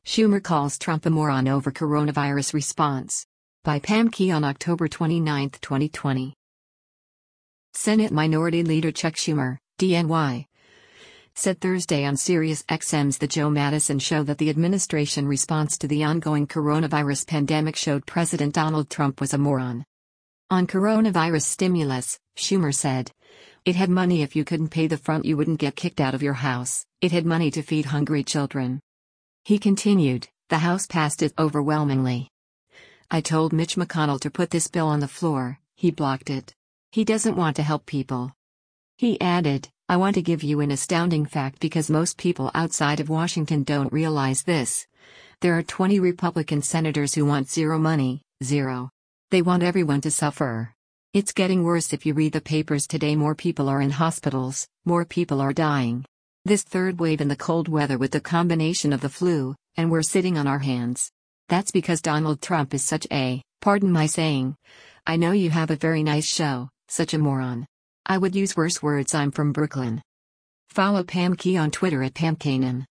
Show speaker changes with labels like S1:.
S1: Schumer calls Trump a moron over coronavirus response. By Pam Key on October 29, 2020. Senate Minority Leader Chuck Schumer, DNY, said Thursday on SiriusXM's The Joe Madison Show that the administration response to the ongoing coronavirus pandemic showed President Donald Trump was a moron. On coronavirus stimulus, Schumer said, "It had money. If you couldn't pay the front, you wouldn't get kicked out of your house. It had money to feed hungry children." He continued, "The House passed it overwhelmingly. I told Mitch McConnell to put this bill on the floor, he blocked it. He doesn't want to help people." He added, "I want to give you an astounding fact because most people outside of Washington don't realize this. There are 20 Republican senators who want zero money, zero. They want everyone to suffer. It's getting worse. If you read the papers today, more people are in hospitals, more people are dying. This third wave in the cold weather with the combination of the flu, and we're sitting on our hands. That's because Donald Trump is such a, pardon my saying, I know you have a very nice show, such a moron. I would use worse words. I'm from Brooklyn." Follow Pam Key on Twitter at PamKanan.